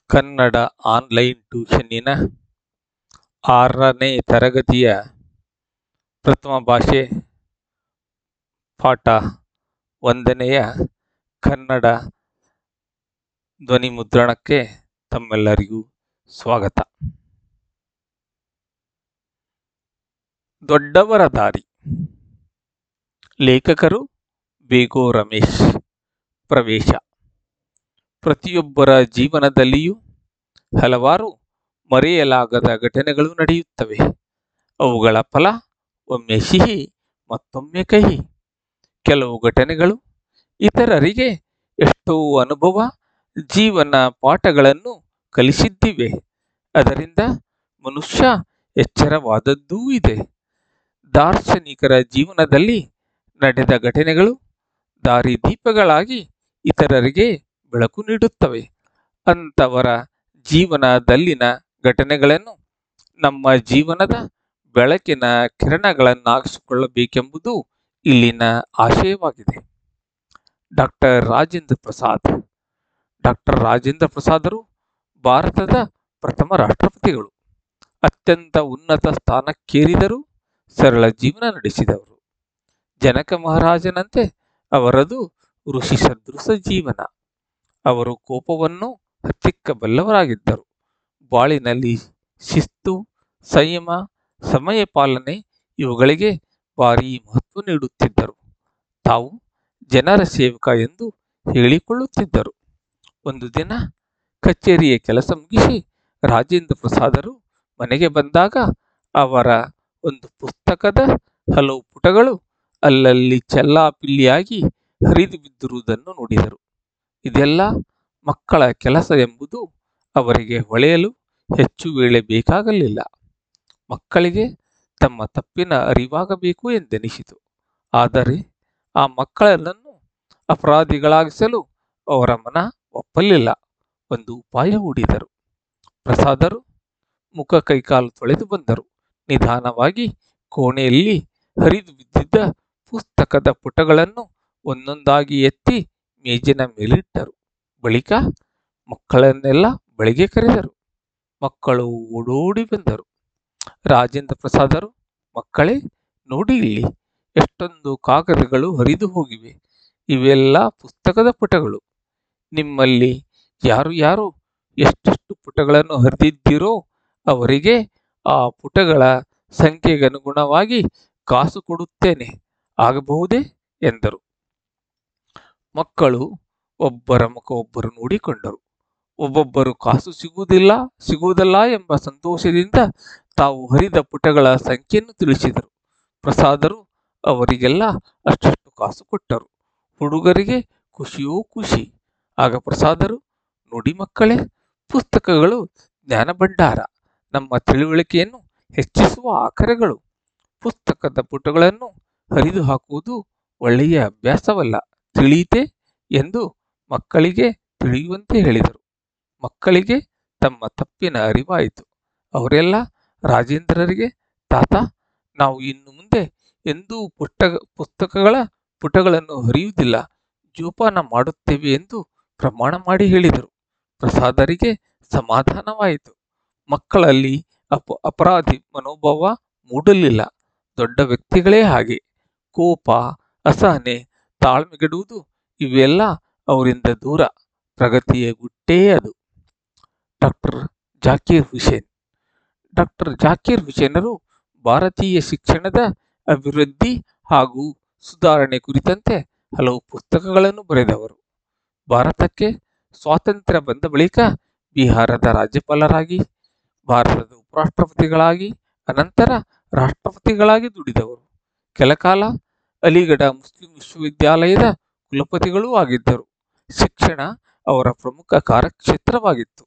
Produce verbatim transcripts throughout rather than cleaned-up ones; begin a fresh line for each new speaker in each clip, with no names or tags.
Kannada online ಟ್ಯೂಷನ್ನಿನ ಆರನೇ ತರಗತಿಯ ಪ್ರಥಮ ಭಾಷೆ ಪಾಠ ಒಂದನೆಯ ಕನ್ನಡ ಧ್ವನಿ ಮುದ್ರಣಕ್ಕೆ ತಮ್ಮೆಲ್ಲರಿಗೂ ಸ್ವಾಗತ. ದೊಡ್ಡವರ ದಾರಿ. ಲೇಖಕರು ಬೇಗೋ ರಮೇಶ್. ಪ್ರವೇಶ. ಪ್ರತಿಯೊಬ್ಬರ ಜೀವನದಲ್ಲಿಯೂ ಹಲವಾರು ಮರೆಯಲಾಗದ ಘಟನೆಗಳು ನಡೆಯುತ್ತವೆ. ಅವುಗಳ ಫಲ ಒಮ್ಮೆ ಸಿಹಿ, ಮತ್ತೊಮ್ಮೆ ಕಹಿ. ಕೆಲವು ಘಟನೆಗಳು ಇತರರಿಗೆ ಎಷ್ಟೋ ಅನುಭವ, ಜೀವನ ಪಾಠಗಳನ್ನು ಕಲಿಸಿದ್ದಿವೆ. ಅದರಿಂದ ಮನುಷ್ಯ ಎಚ್ಚರವಾದದ್ದೂ ಇದೆ. ದಾರ್ಶನಿಕರ ಜೀವನದಲ್ಲಿ ನಡೆದ ಘಟನೆಗಳು ದಾರಿದೀಪಗಳಾಗಿ ಇತರರಿಗೆ ಬೆಳಕು ನೀಡುತ್ತವೆ. ಅಂಥವರ ಜೀವನದಲ್ಲಿನ ಘಟನೆಗಳನ್ನು ನಮ್ಮ ಜೀವನದ ಬೆಳಕಿನ ಕಿರಣಗಳನ್ನಾಗಿಸಿಕೊಳ್ಳಬೇಕೆಂಬುದು ಇಲ್ಲಿನ ಆಶಯವಾಗಿದೆ. ಡಾಕ್ಟರ್ ರಾಜೇಂದ್ರ ಪ್ರಸಾದ್. ಡಾಕ್ಟರ್ ರಾಜೇಂದ್ರ ಪ್ರಸಾದರು ಭಾರತದ ಪ್ರಥಮ ರಾಷ್ಟ್ರಪತಿಗಳು. ಅತ್ಯಂತ ಉನ್ನತ ಸ್ಥಾನಕ್ಕೇರಿದರೂ ಸರಳ ಜೀವನ ನಡೆಸಿದವರು. ಜನಕ ಮಹಾರಾಜನಂತೆ ಅವರದು ಋಷಿ ಸದೃಶ ಜೀವನ. ಅವರು ಕೋಪವನ್ನು ಹತ್ತಿಕ್ಕಬಲ್ಲವರಾಗಿದ್ದರು. ಬಾಳಿನಲ್ಲಿ ಶಿಸ್ತು, ಸಂಯಮ, ಸಮಯ ಪಾಲನೆ ಇವುಗಳಿಗೆ ಭಾರೀ ಮಹತ್ವ ನೀಡುತ್ತಿದ್ದರು. ತಾವು ಜನರ ಸೇವಕ ಎಂದು ಹೇಳಿಕೊಳ್ಳುತ್ತಿದ್ದರು. ಒಂದು ದಿನ ಕಚೇರಿಯ ಕೆಲಸ ಮುಗಿಸಿ ರಾಜೇಂದ್ರ ಪ್ರಸಾದರು ಮನೆಗೆ ಬಂದಾಗ ಅವರ ಒಂದು ಪುಸ್ತಕದ ಹಲವು ಪುಟಗಳು ಅಲ್ಲಲ್ಲಿ ಚೆಲ್ಲಾಪಿಲ್ಲಿಯಾಗಿ ಹರಿದು ಬಿದ್ದಿರುವುದನ್ನು ನೋಡಿದರು. ಇದೆಲ್ಲ ಮಕ್ಕಳ ಕೆಲಸ ಎಂಬುದು ಅವರಿಗೆ ಹೊಳೆಯಲು ಹೆಚ್ಚು ವೇಳೆ ಬೇಕಾಗಲಿಲ್ಲ. ಮಕ್ಕಳಿಗೆ ತಮ್ಮ ತಪ್ಪಿನ ಅರಿವಾಗಬೇಕು ಎಂದೆನಿಸಿತು. ಆದರೆ ಆ ಮಕ್ಕಳನ್ನು ಅಪರಾಧಿಗಳಾಗಿಸಲು ಅವರ ಮನ ಒಪ್ಪಲಿಲ್ಲ. ಒಂದು ಉಪಾಯ ಹೂಡಿದರು. ಪ್ರಸಾದರು ಮುಖ ಕೈಕಾಲು ತೊಳೆದು ಬಂದರು. ನಿಧಾನವಾಗಿ ಕೋಣೆಯಲ್ಲಿ ಹರಿದು ಬಿದ್ದಿದ್ದ ಪುಸ್ತಕದ ಪುಟಗಳನ್ನು ಒಂದೊಂದಾಗಿ ಎತ್ತಿ ಮೇಜಿನ ಮೇಲಿಟ್ಟರು. ಬಳಿಕ ಮಕ್ಕಳನ್ನೆಲ್ಲ ಬಳಿಗೆ ಕರೆದರು. ಮಕ್ಕಳು ಓಡೋಡಿ ಬಂದರು. ರಾಜೇಂದ್ರ ಪ್ರಸಾದರು, ಮಕ್ಕಳೇ ನೋಡಿ, ಇಲ್ಲಿ ಎಷ್ಟೊಂದು ಕಾಗದಗಳು ಹರಿದು ಹೋಗಿವೆ. ಇವೆಲ್ಲ ಪುಸ್ತಕದ ಪುಟಗಳು. ನಿಮ್ಮಲ್ಲಿ ಯಾರು ಯಾರು ಎಷ್ಟೆಷ್ಟು ಪುಟಗಳನ್ನು ಹರಿದಿದ್ದೀರೋ ಅವರಿಗೆ ಆ ಪುಟಗಳ ಸಂಖ್ಯೆಗನುಗುಣವಾಗಿ ಕಾಸು ಕೊಡುತ್ತೇನೆ, ಆಗಬಹುದೇ ಎಂದರು. ಮಕ್ಕಳು ಒಬ್ಬರ ಮುಖ ಒಬ್ಬರು ನೋಡಿಕೊಂಡರು. ಒಬ್ಬೊಬ್ಬರು ಕಾಸು ಸಿಗುವುದಿಲ್ಲ ಸಿಗುವುದಲ್ಲ ಎಂಬ ಸಂತೋಷದಿಂದ ತಾವು ಹರಿದ ಪುಟಗಳ ಸಂಖ್ಯೆಯನ್ನು ತಿಳಿಸಿದರು. ಪ್ರಸಾದರು ಅವರಿಗೆಲ್ಲ ಅಷ್ಟಷ್ಟು ಕಾಸು ಕೊಟ್ಟರು. ಹುಡುಗರಿಗೆ ಖುಷಿಯೋ ಖುಷಿ. ಆಗ ಪ್ರಸಾದರು, ನೋಡಿ ಮಕ್ಕಳೇ, ಪುಸ್ತಕಗಳು ಜ್ಞಾನ ಭಂಡಾರ, ನಮ್ಮ ತಿಳುವಳಿಕೆಯನ್ನು ಹೆಚ್ಚಿಸುವ ಆಕರಗಳು. ಪುಸ್ತಕದ ಪುಟಗಳನ್ನು ಹರಿದು ಹಾಕುವುದು ಒಳ್ಳೆಯ ಅಭ್ಯಾಸವಲ್ಲ, ತಿಳಿಯಿತೆ ಎಂದು ಮಕ್ಕಳಿಗೆ ತಿಳಿಯುವಂತೆ ಹೇಳಿದರು. ಮಕ್ಕಳಿಗೆ ತಮ್ಮ ತಪ್ಪಿನ ಅರಿವಾಯಿತು. ಅವರೆಲ್ಲ ರಾಜೇಂದ್ರರಿಗೆ, ತಾತ, ನಾವು ಇನ್ನು ಮುಂದೆ ಎಂದೂ ಪುಟ್ಟ ಪುಸ್ತಕಗಳ ಪುಟಗಳನ್ನು ಹರಿಯುವುದಿಲ್ಲ, ಜೋಪಾನ ಮಾಡುತ್ತೇವೆ ಎಂದು ಪ್ರಮಾಣ ಮಾಡಿ ಹೇಳಿದರು. ಪ್ರಸಾದರಿಗೆ ಸಮಾಧಾನವಾಯಿತು. ಮಕ್ಕಳಲ್ಲಿ ಅಪ ಅಪರಾಧಿ ಮನೋಭಾವ ಮೂಡಲಿಲ್ಲ. ದೊಡ್ಡ ವ್ಯಕ್ತಿಗಳೇ ಹಾಗೆ. ಕೋಪ, ಅಸಹನೆ, ತಾಳ್ಮೆಗೆಡುವುದು ಇವೆಲ್ಲ ಅವರಿಂದ ದೂರ. ಪ್ರಗತಿಯ ಗುಟ್ಟೇ ಅದು. ಡಾಕ್ಟರ್ ಜಾಕೀರ್ ಹುಸೇನ್. ಡಾಕ್ಟರ್ ಜಾಕೀರ್ ಹುಸೇನರು ಭಾರತೀಯ ಶಿಕ್ಷಣದ ಅಭಿವೃದ್ಧಿ ಹಾಗೂ ಸುಧಾರಣೆ ಕುರಿತಂತೆ ಹಲವು ಪುಸ್ತಕಗಳನ್ನು ಬರೆದವರು. ಭಾರತಕ್ಕೆ ಸ್ವಾತಂತ್ರ್ಯ ಬಂದ ಬಳಿಕ ಬಿಹಾರದ ರಾಜ್ಯಪಾಲರಾಗಿ, ಭಾರತದ ಉಪರಾಷ್ಟ್ರಪತಿಗಳಾಗಿ, ಅನಂತರ ರಾಷ್ಟ್ರಪತಿಗಳಾಗಿ ದುಡಿದವರು. ಕೆಲಕಾಲ ಅಲಿಗಢ ಮುಸ್ಲಿಂ ವಿಶ್ವವಿದ್ಯಾಲಯದ ಕುಲಪತಿಗಳೂ ಆಗಿದ್ದರು. ಶಿಕ್ಷಣ ಅವರ ಪ್ರಮುಖ ಕಾರ್ಯಕ್ಷೇತ್ರವಾಗಿತ್ತು.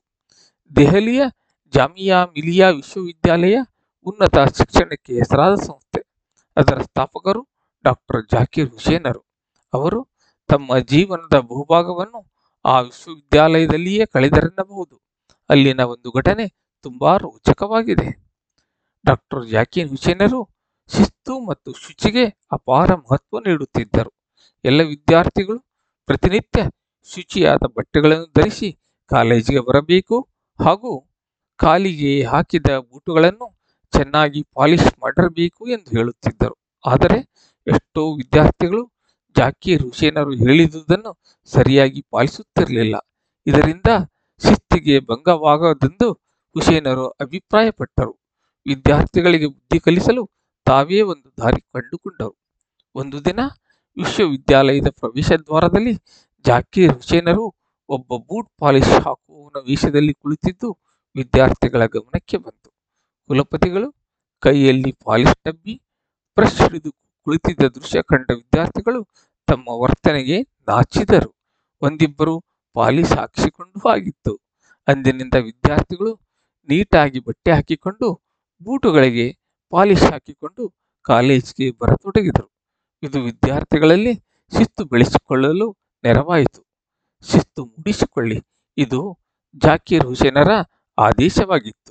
ದೆಹಲಿಯ ಜಾಮಿಯಾ ಮಿಲಿಯಾ ವಿಶ್ವವಿದ್ಯಾಲಯ ಉನ್ನತ ಶಿಕ್ಷಣಕ್ಕೆ ಹೆಸರಾದ ಸಂಸ್ಥೆ. ಅದರ ಸ್ಥಾಪಕರು ಡಾಕ್ಟರ್ ಜಾಕೀರ್ ಹುಸೇನರು. ಅವರು ತಮ್ಮ ಜೀವನದ ಬಹುಭಾಗವನ್ನು ಆ ವಿಶ್ವವಿದ್ಯಾಲಯದಲ್ಲಿಯೇ ಕಳೆದರೆನ್ನಬಹುದು. ಅಲ್ಲಿನ ಒಂದು ಘಟನೆ ತುಂಬಾ ರೋಚಕವಾಗಿದೆ. ಡಾಕ್ಟರ್ ಜಾಕೀರ್ ಹುಸೇನರು ಶಿಸ್ತು ಮತ್ತು ಶುಚಿಗೆ ಅಪಾರ ಮಹತ್ವ ನೀಡುತ್ತಿದ್ದರು. ಎಲ್ಲ ವಿದ್ಯಾರ್ಥಿಗಳು ಪ್ರತಿನಿತ್ಯ ಶುಚಿಯಾದ ಬಟ್ಟೆಗಳನ್ನು ಧರಿಸಿ ಕಾಲೇಜಿಗೆ ಬರಬೇಕು ಹಾಗೂ ಕಾಲಿಗೆ ಹಾಕಿದ ಬೂಟುಗಳನ್ನು ಚೆನ್ನಾಗಿ ಪಾಲಿಶ್ ಮಾಡಿರಬೇಕು ಎಂದು ಹೇಳುತ್ತಿದ್ದರು. ಆದರೆ ಎಷ್ಟೋ ವಿದ್ಯಾರ್ಥಿಗಳು ಜಾಕೀರ್ ಹುಸೇನರು ಹೇಳಿದುದನ್ನು ಸರಿಯಾಗಿ ಪಾಲಿಸುತ್ತಿರಲಿಲ್ಲ. ಇದರಿಂದ ಶಿಸ್ತಿಗೆ ಭಂಗವಾಗದೆಂದು ಹುಸೇನರು ಅಭಿಪ್ರಾಯಪಟ್ಟರು. ವಿದ್ಯಾರ್ಥಿಗಳಿಗೆ ಬುದ್ಧಿ ಕಲಿಸಲು ತಾವೇ ಒಂದು ದಾರಿ ಕಂಡುಕೊಂಡರು. ಒಂದು ದಿನ ವಿಶ್ವವಿದ್ಯಾಲಯದ ಪ್ರವೇಶ ದ್ವಾರದಲ್ಲಿ ಜಾಕೀರ್ ಹುಸೇನರು ಒಬ್ಬ ಬೂಟ್ ಪಾಲಿಶ್ ಹಾಕುವವನ ವೇಷದಲ್ಲಿ ಕುಳಿತಿದ್ದು ವಿದ್ಯಾರ್ಥಿಗಳ ಗಮನಕ್ಕೆ ಬಂತು. ಕುಲಪತಿಗಳು ಕೈಯಲ್ಲಿ ಪಾಲಿಶ್ ಡಬ್ಬಿ ಬ್ರಷ್ ಹಿಡಿದು ಕುಳಿತಿದ್ದ ದೃಶ್ಯ ಕಂಡ ವಿದ್ಯಾರ್ಥಿಗಳು ತಮ್ಮ ವರ್ತನೆಗೆ ನಾಚಿದರು. ಒಂದಿಬ್ಬರು ಪಾಲಿಶ್ ಹಾಕಿಸಿಕೊಂಡು ಆಗಿತ್ತು. ಅಂದಿನಿಂದ ವಿದ್ಯಾರ್ಥಿಗಳು ನೀಟಾಗಿ ಬಟ್ಟೆ ಹಾಕಿಕೊಂಡು ಬೂಟುಗಳಿಗೆ ಪಾಲಿಶ್ ಹಾಕಿಕೊಂಡು ಕಾಲೇಜಿಗೆ ಬರತೊಡಗಿದರು. ಇದು ವಿದ್ಯಾರ್ಥಿಗಳಲ್ಲಿ ಶಿಸ್ತು ಬೆಳೆಸಿಕೊಳ್ಳಲು ನೆರವಾಯಿತು. ಶಿಸ್ತು ಮೂಡಿಸಿಕೊಳ್ಳಿ, ಇದು ಜಾಕೀರ್ ಹುಸೇನರ ಆದೇಶವಾಗಿತ್ತು.